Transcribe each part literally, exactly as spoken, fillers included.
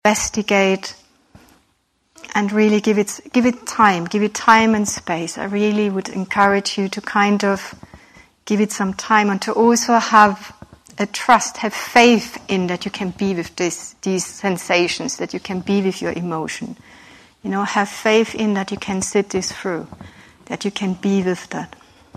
investigate, and really give it give it time, give it time and space. I really would encourage you to kind of give it some time and to also have a trust, have faith in that you can be with this, these sensations, that you can be with your emotion. You know, have faith in that you can sit this through, that you can be with that.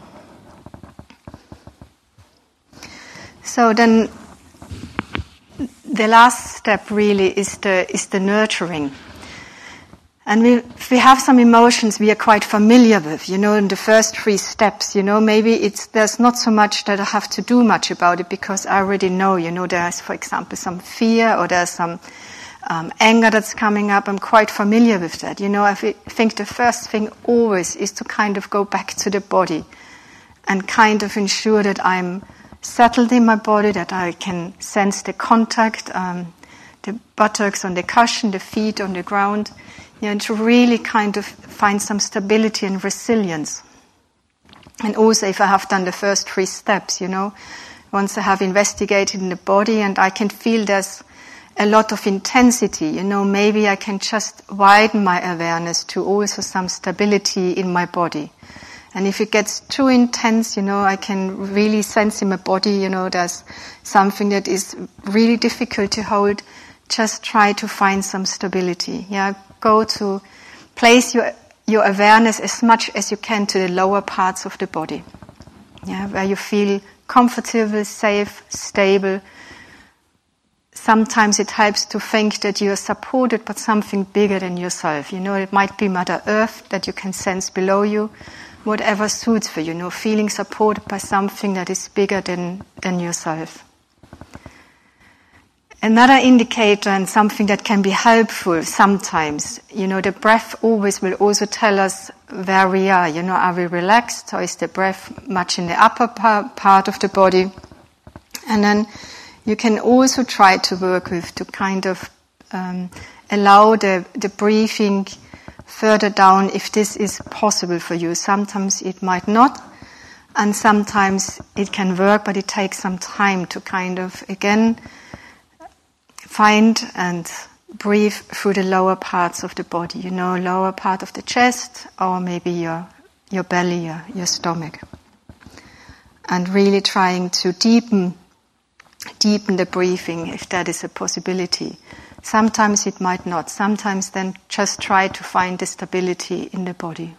So then the last step really is the is the nurturing. And we, if we have some emotions we are quite familiar with, you know, in the first three steps, you know, maybe it's, there's not so much that I have to do much about it because I already know, you know, there's, for example, some fear or there's some um, anger that's coming up. I'm quite familiar with that. You know, I think the first thing always is to kind of go back to the body and kind of ensure that I'm settled in my body, that I can sense the contact, um, the buttocks on the cushion, the feet on the ground. You know, to really kind of find some stability and resilience. And also if I have done the first three steps, you know, once I have investigated in the body and I can feel there's a lot of intensity, you know, maybe I can just widen my awareness to also some stability in my body. And if it gets too intense, you know, I can really sense in my body, you know, there's something that is really difficult to hold. Just try to find some stability. Yeah, go to place your your awareness as much as you can to the lower parts of the body. Yeah, where you feel comfortable, safe, stable. Sometimes it helps to think that you are supported by something bigger than yourself. You know, it might be Mother Earth that you can sense below you, whatever suits for you. You know, feeling supported by something that is bigger than than yourself. Another indicator and something that can be helpful sometimes, you know, the breath always will also tell us where we are. You know, are we relaxed or is the breath much in the upper part of the body? And then you can also try to work with to kind of um, allow the, the breathing further down if this is possible for you. Sometimes it might not, and sometimes it can work, but it takes some time to kind of, again, find and breathe through the lower parts of the body, you know, lower part of the chest or maybe your your belly, your, your stomach. And really trying to deepen deepen the breathing if that is a possibility. Sometimes it might not. Sometimes then just try to find the stability in the body.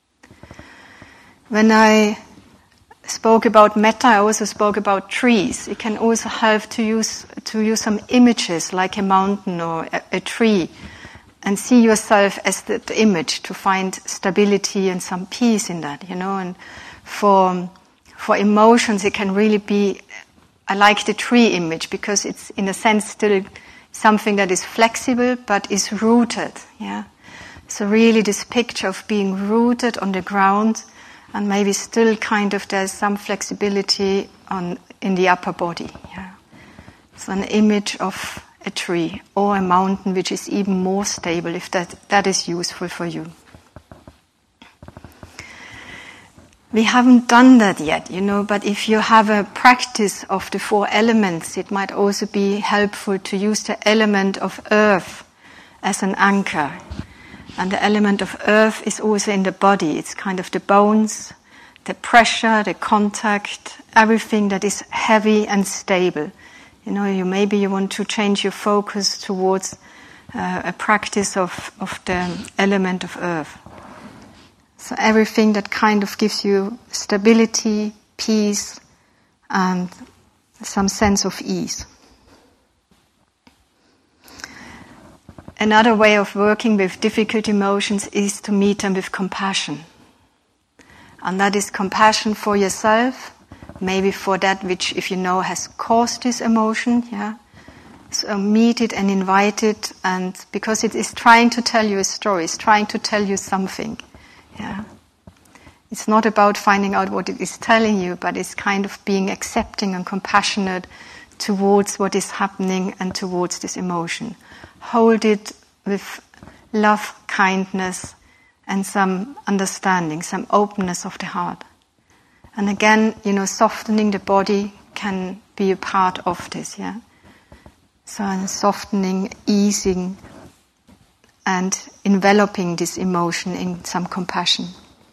When I spoke about metta, I also spoke about trees. It can also help to use to use some images like a mountain or a, a tree and see yourself as the, the image to find stability and some peace in that, you know. And for for emotions, it can really be, I like the tree image because it's in a sense still something that is flexible but is rooted, yeah. So really this picture of being rooted on the ground and maybe still kind of there's some flexibility on in the upper body. Yeah. It's an image of a tree or a mountain which is even more stable if that, that is useful for you. We haven't done that yet, you know, but if you have a practice of the four elements, it might also be helpful to use the element of earth as an anchor. And the element of earth is also in the body. It's kind of the bones, the pressure, the contact, everything that is heavy and stable. You know, you maybe you want to change your focus towards uh, a practice of, of the element of earth. So everything that kind of gives you stability, peace, and some sense of ease. Another way of working with difficult emotions is to meet them with compassion. And that is compassion for yourself, maybe for that which, if you know, has caused this emotion, yeah. So meet it and invite it, and because it is trying to tell you a story, it's trying to tell you something, yeah. It's not about finding out what it is telling you, but it's kind of being accepting and compassionate towards what is happening and towards this emotion. Hold it with love, kindness, and some understanding, some openness of the heart. And again, you know, softening the body can be a part of this, yeah. So I'm softening, easing, and enveloping this emotion in some compassion.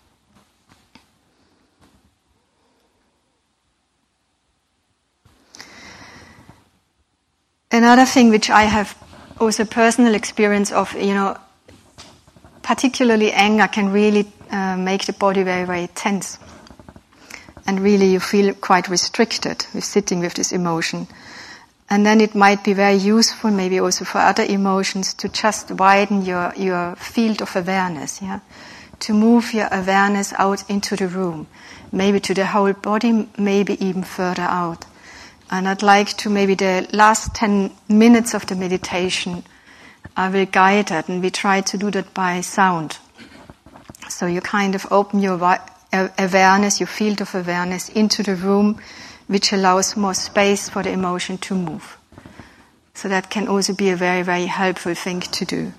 Another thing which I have also personal experience of, you know, particularly anger can really uh, make the body very, very tense. And really you feel quite restricted with sitting with this emotion. And then it might be very useful, maybe also for other emotions, to just widen your, your field of awareness, yeah? To move your awareness out into the room, maybe to the whole body, maybe even further out. And I'd like to, maybe the last ten minutes of the meditation, I will guide that, and we try to do that by sound. So you kind of open your awareness, your field of awareness into the room, which allows more space for the emotion to move. So that can also be a very, very helpful thing to do.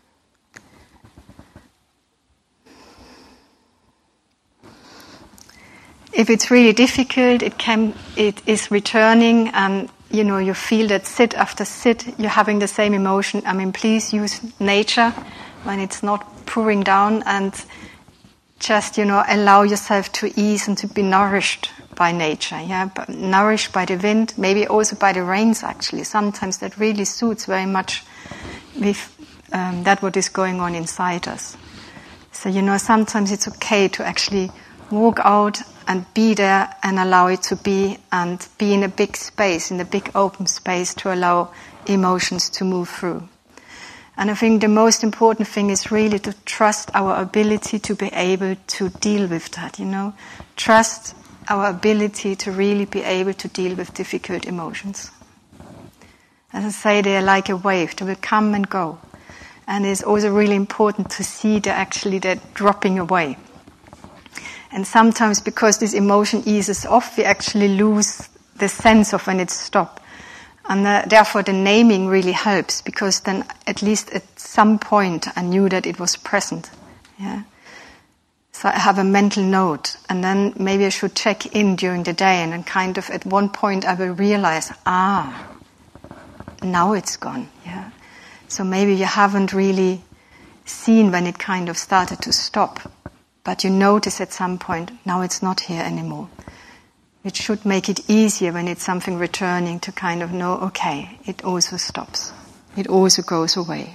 If it's really difficult, it can, it is returning, and you know, you feel that sit after sit, you're having the same emotion. I mean, please use nature when it's not pouring down, and just, you know, allow yourself to ease and to be nourished by nature, yeah, but nourished by the wind, maybe also by the rains actually. Sometimes that really suits very much with um, that what is going on inside us. So, you know, sometimes it's okay to actually walk out and be there and allow it to be, and be in a big space, in a big open space, to allow emotions to move through. And I think the most important thing is really to trust our ability to be able to deal with that, you know. Trust our ability to really be able to deal with difficult emotions. As I say, they are like a wave, they will come and go. And it's also really important to see that actually they're dropping away. And sometimes because this emotion eases off, we actually lose the sense of when it's stopped. And uh, therefore the naming really helps, because then at least at some point I knew that it was present. Yeah. So I have a mental note, and then maybe I should check in during the day, and then kind of at one point I will realize, ah, now it's gone. Yeah. So maybe you haven't really seen when it kind of started to stop. But you notice at some point, now it's not here anymore. It should make it easier when it's something returning to kind of know, okay, it also stops. It also goes away.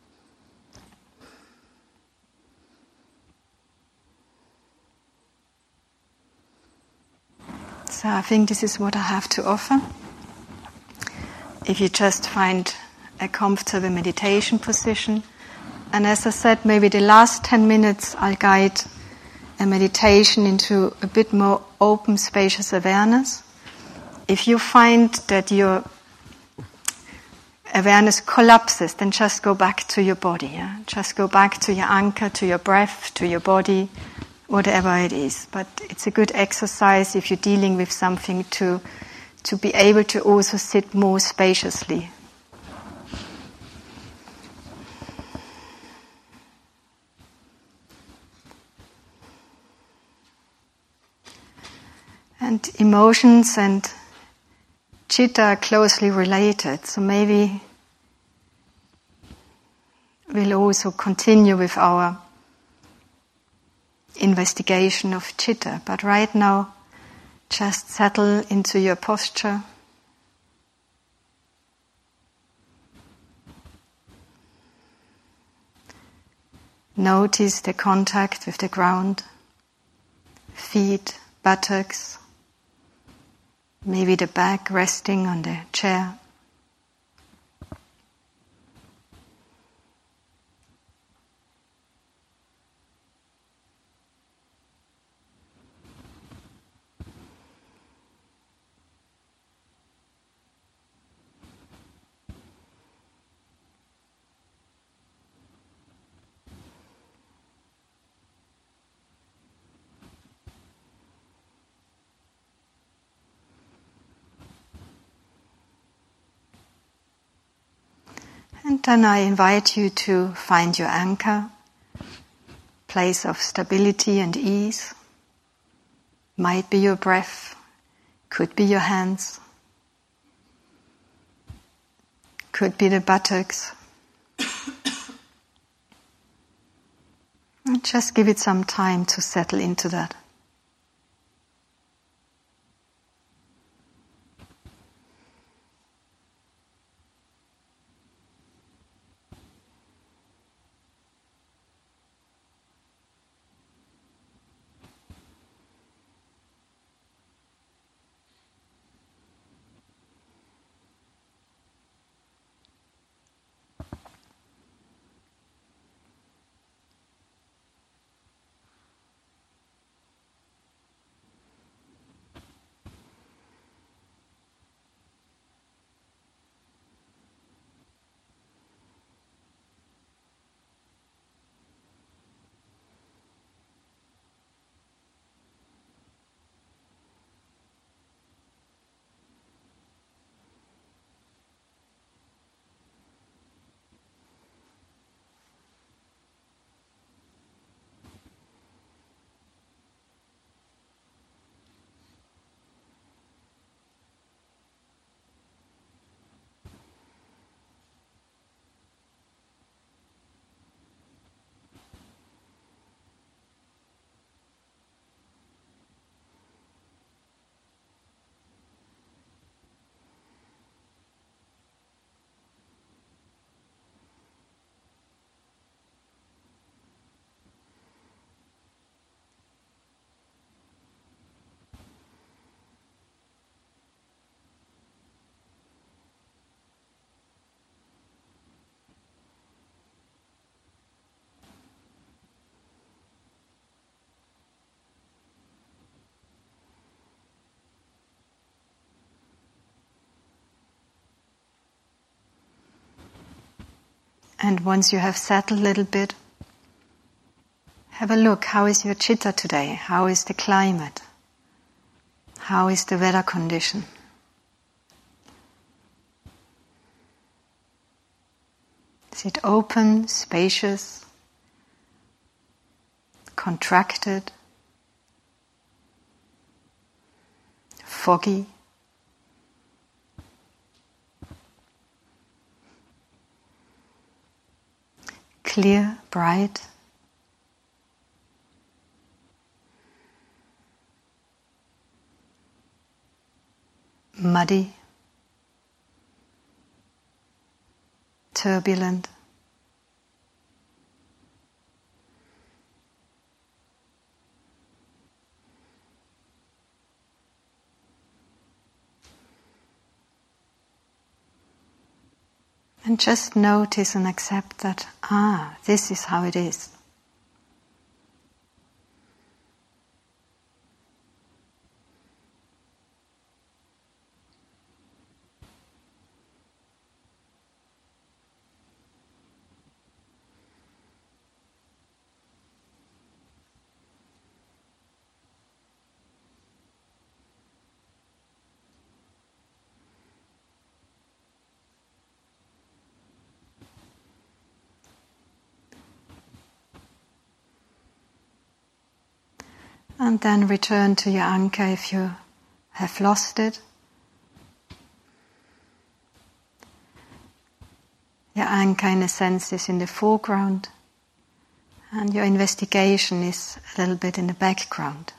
So I think this is what I have to offer. If you just find a comfortable meditation position. And as I said, maybe the last ten minutes I'll guide a meditation into a bit more open, spacious awareness. If you find that your awareness collapses, then just go back to your body. Yeah? Just go back to your anchor, to your breath, to your body, whatever it is. But it's a good exercise if you're dealing with something to, to be able to also sit more spaciously. And emotions and chitta are closely related, so maybe we'll also continue with our investigation of chitta. But right now, just settle into your posture. Notice the contact with the ground, feet, buttocks, maybe the back resting on the chair. And then I invite you to find your anchor, place of stability and ease. Might be your breath, could be your hands. Could be the buttocks. And just give it some time to settle into that. And once you have settled a little bit, have a look. How is your chitta today? How is the climate? How is the weather condition? Is it open, spacious, contracted, foggy? Clear, bright? Muddy? Turbulent? And just notice and accept that, ah, this is how it is. And then return to your anchor if you have lost it. Your anchor, in a sense, is in the foreground, and your investigation is a little bit in the background.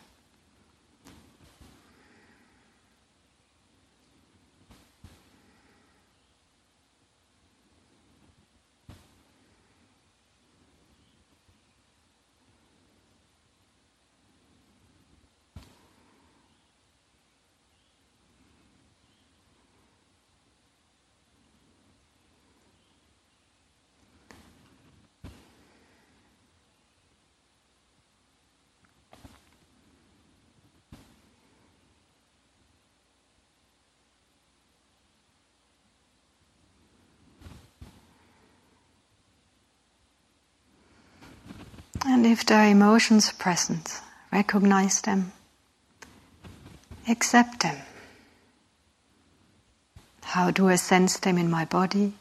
And if there are emotions present, recognize them, accept them. How do I sense them in my body?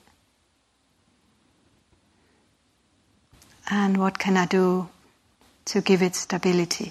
And what can I do to give it stability?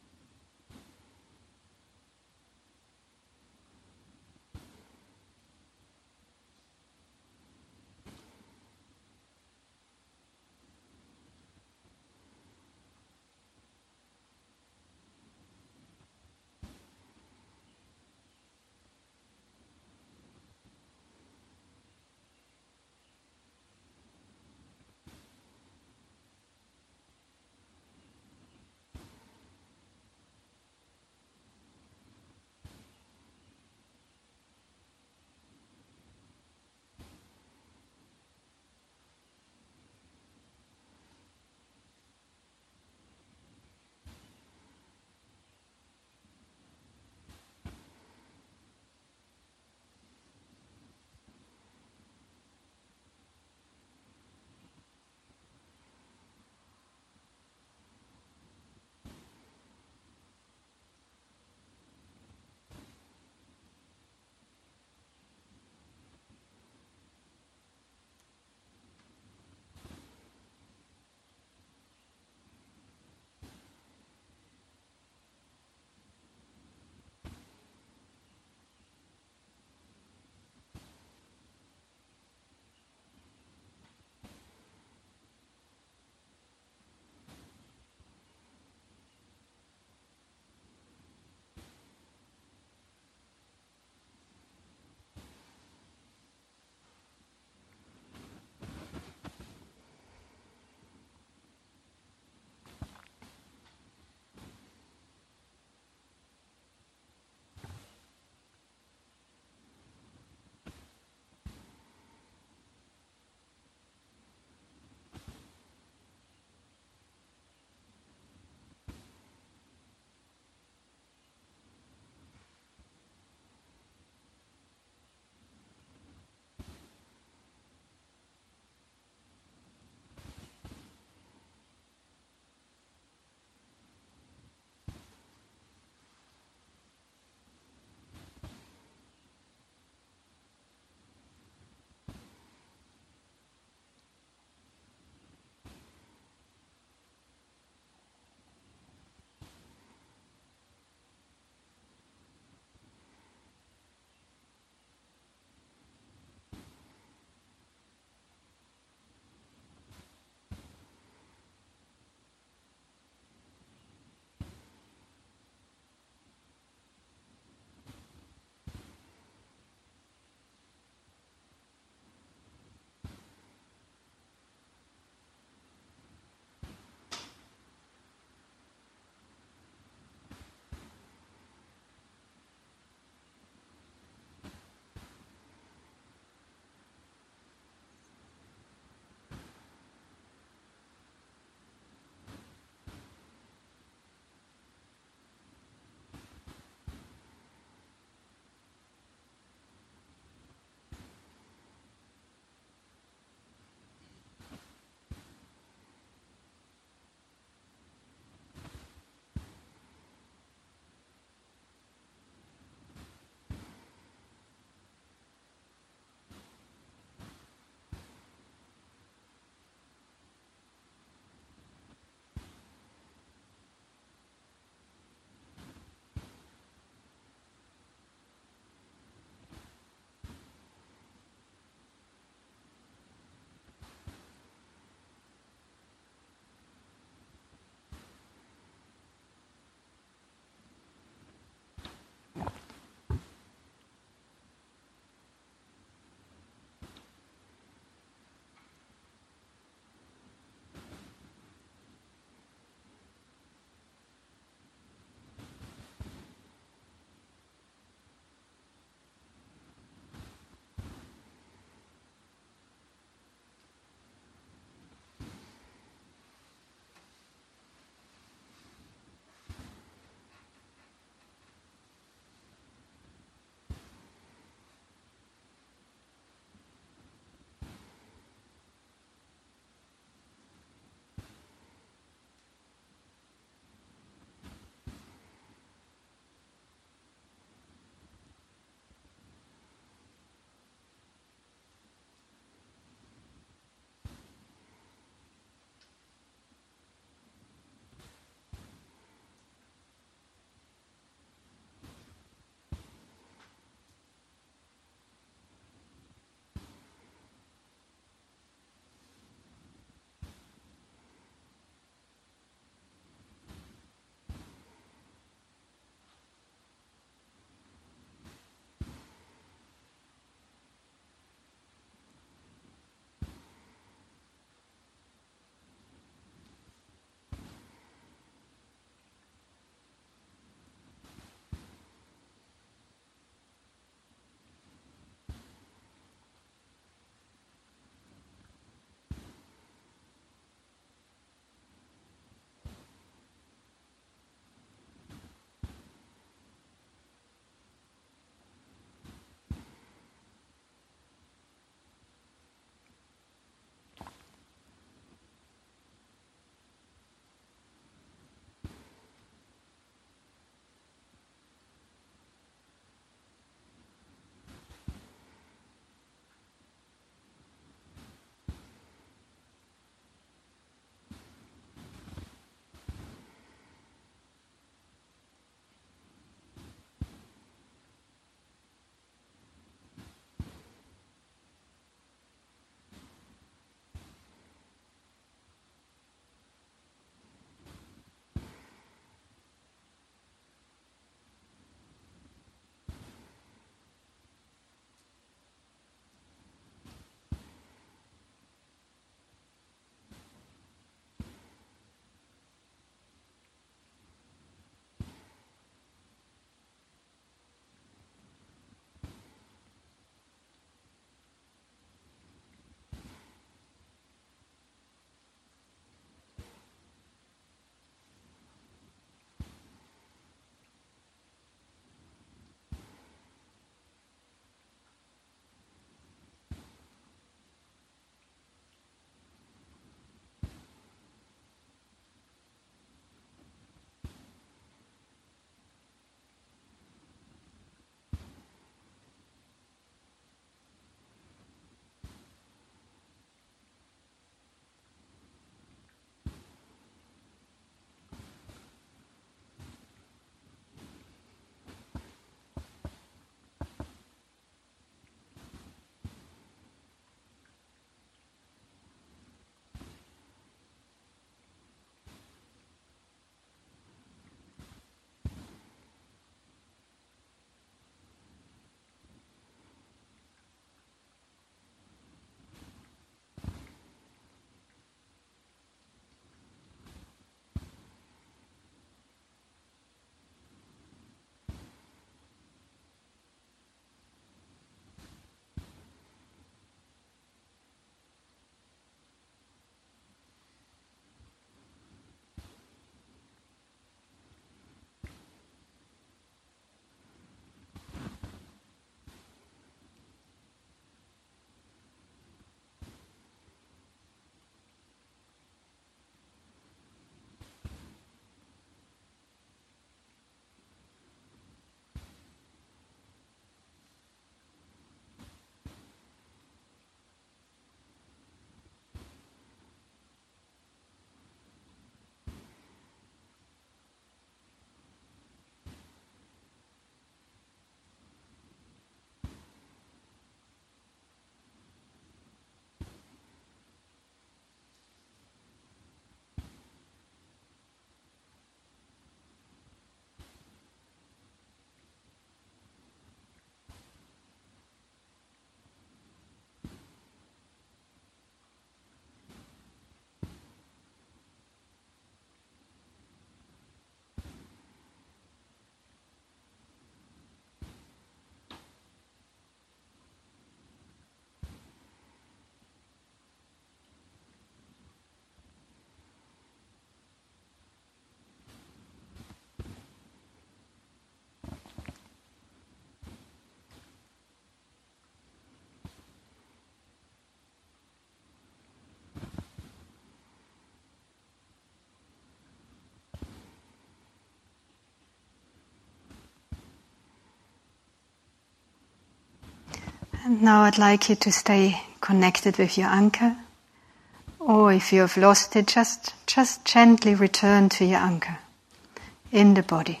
And now I'd like you to stay connected with your anchor. Or if you have lost it, just, just gently return to your anchor in the body.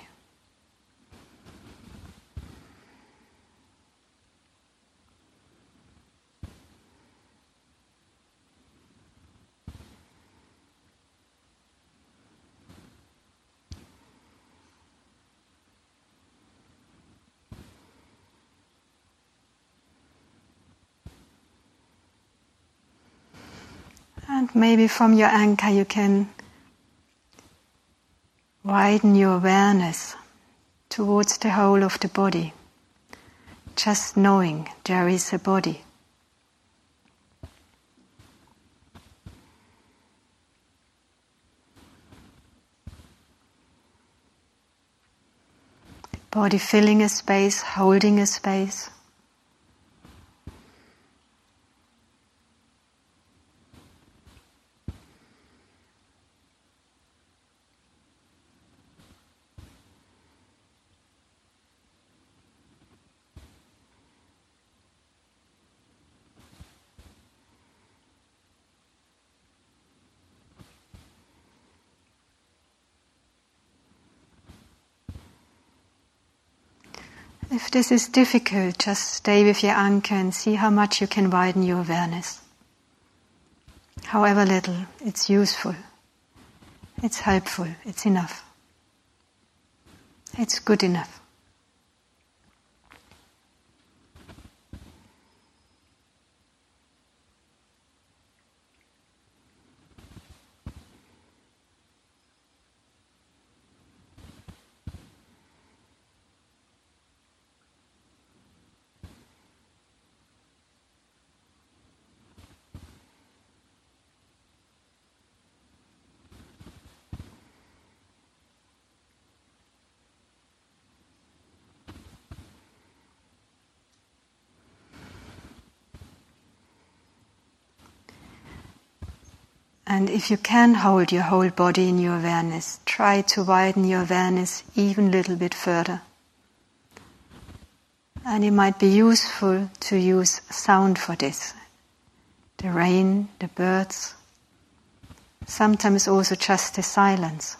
And maybe from your anchor you can widen your awareness towards the whole of the body, just knowing there is a body. The body filling a space, holding a space. If this is difficult, just stay with your anchor and see how much you can widen your awareness. However little, it's useful, it's helpful, it's enough. It's good enough. And if you can hold your whole body in your awareness, try to widen your awareness even a little bit further. And it might be useful to use sound for this. The rain, the birds, sometimes also just the silence.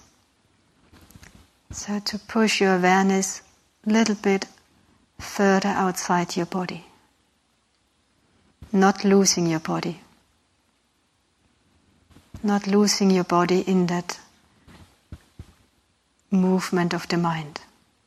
So to push your awareness a little bit further outside your body. Not losing your body. Not losing your body in that movement of the mind.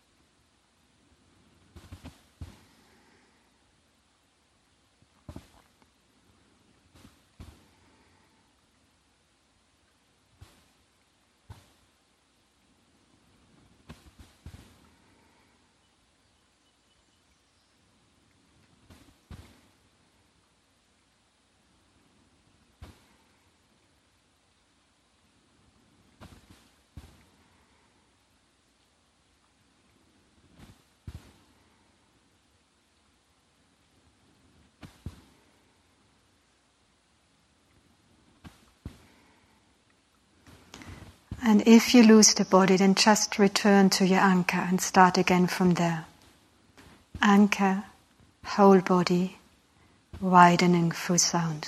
And if you lose the body, then just return to your anchor and start again from there. Anchor, whole body, widening through sound.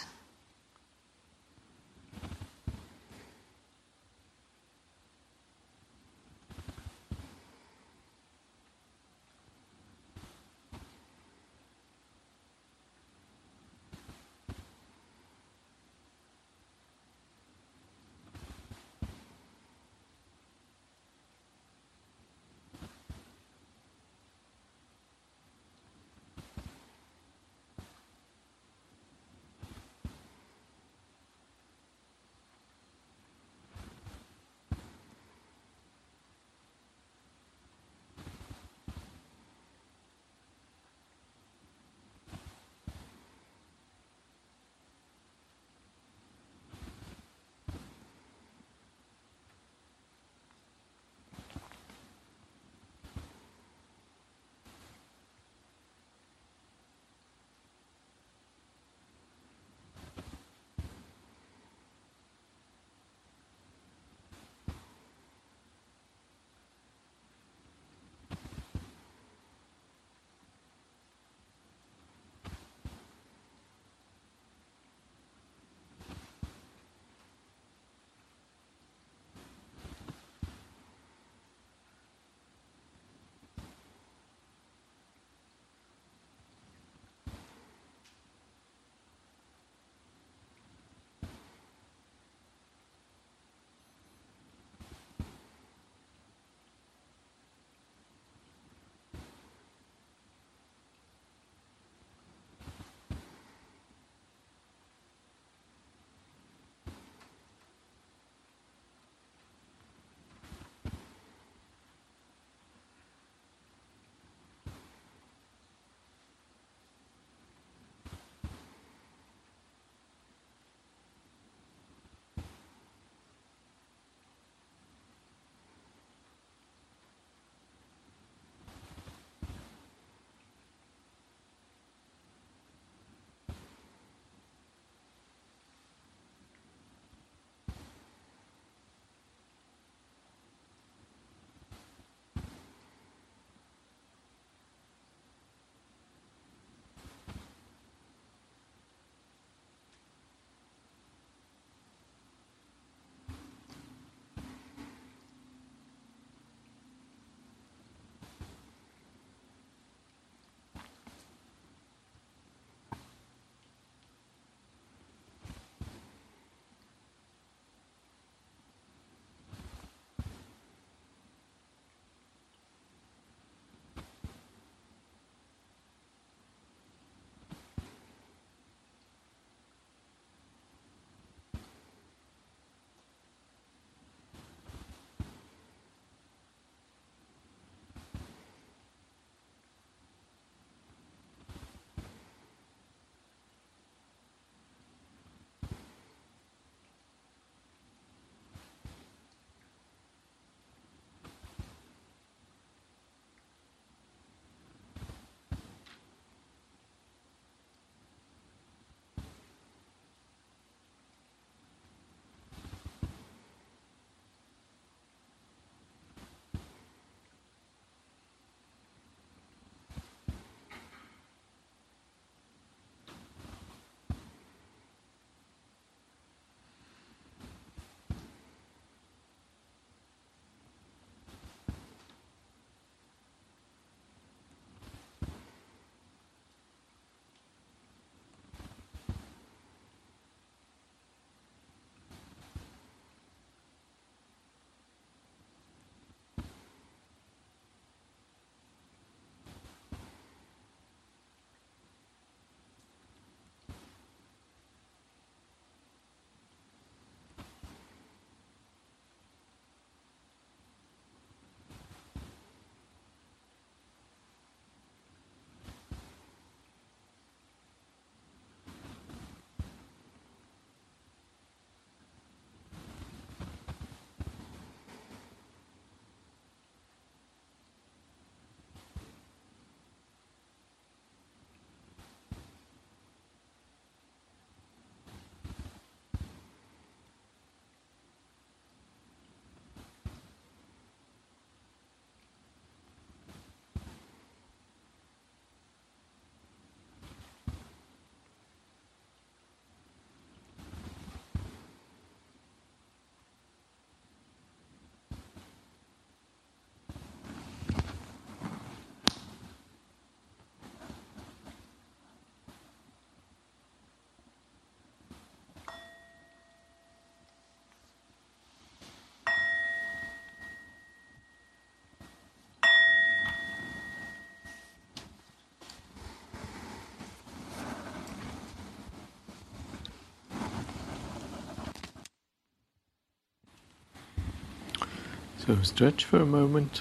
So stretch for a moment.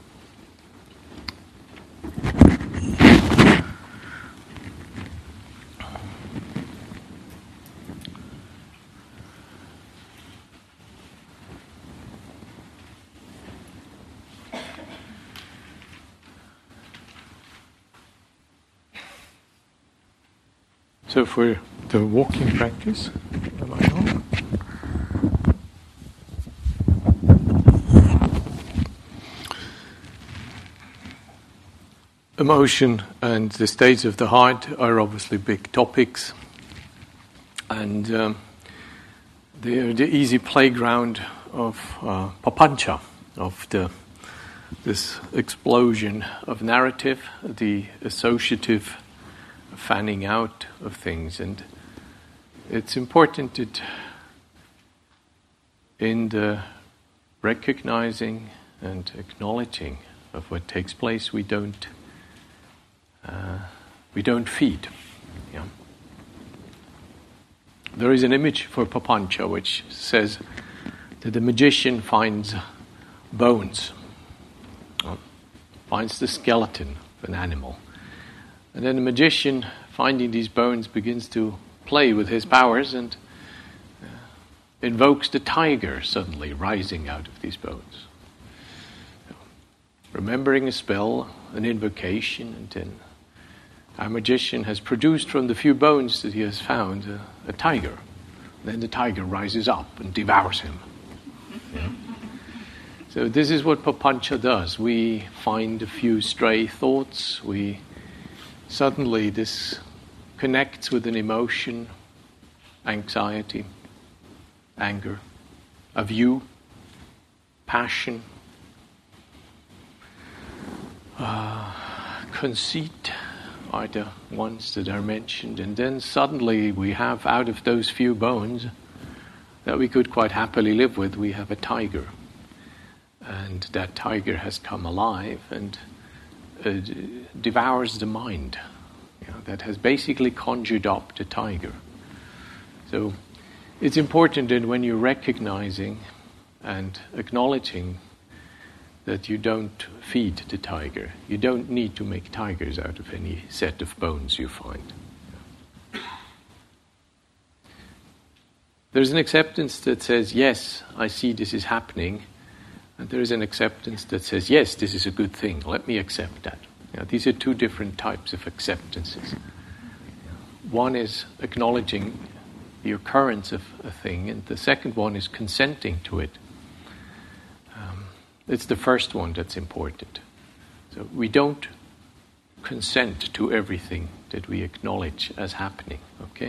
So for the walking practice, am I on? Emotion and the states of the heart are obviously big topics, and um, they are the easy playground of uh, papancha, of the this explosion of narrative, the associative fanning out of things. And it's important that in the recognizing and acknowledging of what takes place, we don't uh, we don't feed. Yeah. There is an image for papancha which says that the magician finds bones, uh, finds the skeleton of an animal. And then the magician, finding these bones, begins to play with his powers and uh, invokes the tiger suddenly rising out of these bones. So, remembering a spell, an invocation, and then our magician has produced from the few bones that he has found a, a tiger. Then the tiger rises up and devours him. Yeah. So this is what papancha does. We find a few stray thoughts, we suddenly this connects with an emotion, anxiety, anger, a view, passion, uh, conceit are the ones that are mentioned. And then suddenly we have, out of those few bones that we could quite happily live with, we have a tiger. And that tiger has come alive and Uh, devours the mind, you know, that has basically conjured up the tiger. So it's important that when you're recognizing and acknowledging that you don't feed the tiger, you don't need to make tigers out of any set of bones you find. There's an acceptance that says, yes, I see this is happening. And there is an acceptance that says, yes, this is a good thing, let me accept that. You know, these are two different types of acceptances. One is acknowledging the occurrence of a thing, and the second one is consenting to it. Um, it's the first one that's important. So we don't consent to everything that we acknowledge as happening, okay?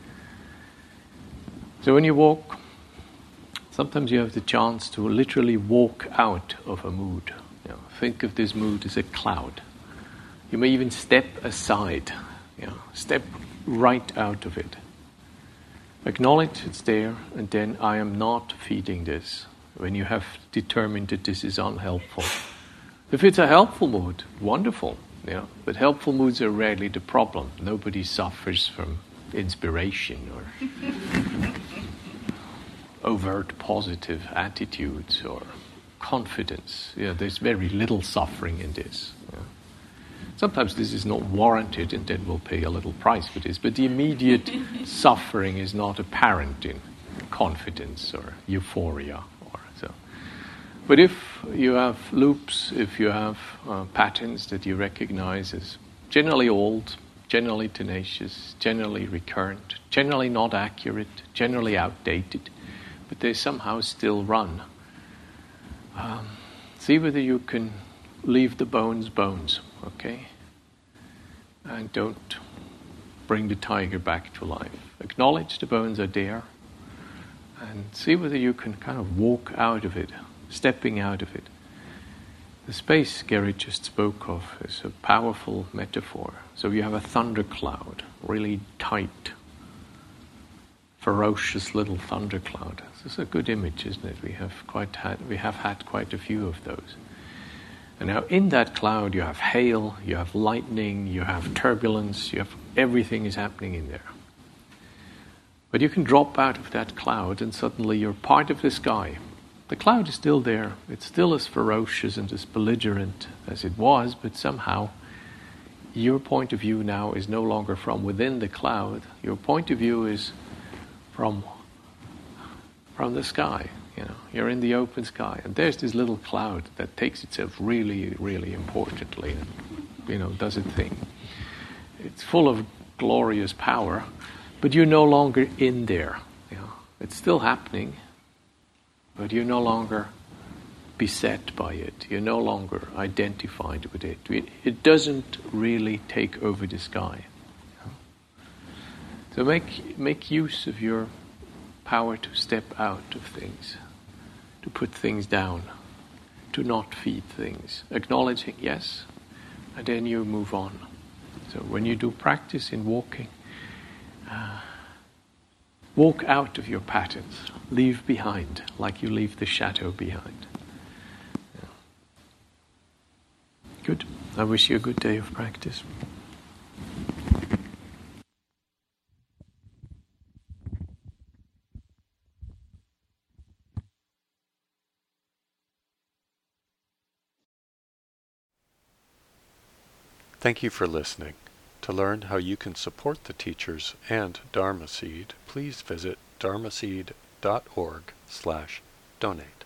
So when you walk, sometimes you have the chance to literally walk out of a mood. You know, think of this mood as a cloud. You may even step aside, you know, step right out of it. Acknowledge it's there, and then I am not feeding this. When you have determined that this is unhelpful. If it's a helpful mood, wonderful. You know, but helpful moods are rarely the problem. Nobody suffers from inspiration or overt positive attitudes or confidence. You know, there's very little suffering in this. You know. Sometimes this is not warranted, and then we'll pay a little price for this, but the immediate suffering is not apparent in confidence or euphoria. Or so. But if you have loops, if you have uh, patterns that you recognize as generally old, generally tenacious, generally recurrent, generally not accurate, generally outdated, but they somehow still run. Um, see whether you can leave the bones bones, okay? And don't bring the tiger back to life. Acknowledge the bones are there, and see whether you can kind of walk out of it, stepping out of it. The space Gerrit just spoke of is a powerful metaphor. So you have a thundercloud, really tight, ferocious little thundercloud. This is a good image, isn't it? We have quite had we have had quite a few of those. And now in that cloud you have hail, you have lightning, you have turbulence, you have everything is happening in there. But you can drop out of that cloud and suddenly you're part of the sky. The cloud is still there. It's still as ferocious and as belligerent as it was, but somehow your point of view now is no longer from within the cloud. Your point of view is from from the sky. You know, you're in the open sky, and there's this little cloud that takes itself really, really importantly, and you know, does its thing. It's full of glorious power, but you're no longer in there. You know, it's still happening, but you're no longer beset by it. You're no longer identified with it. It, it doesn't really take over the sky. You know? So make make use of your power to step out of things, to put things down, to not feed things, acknowledging yes, and then you move on. So when you do practice in walking, uh, walk out of your patterns, leave behind, like you leave the shadow behind. Yeah. Good. I wish you a good day of practice. Thank you for listening. To learn how you can support the teachers and Dharma Seed, please visit dharmaseed dot org slash donate.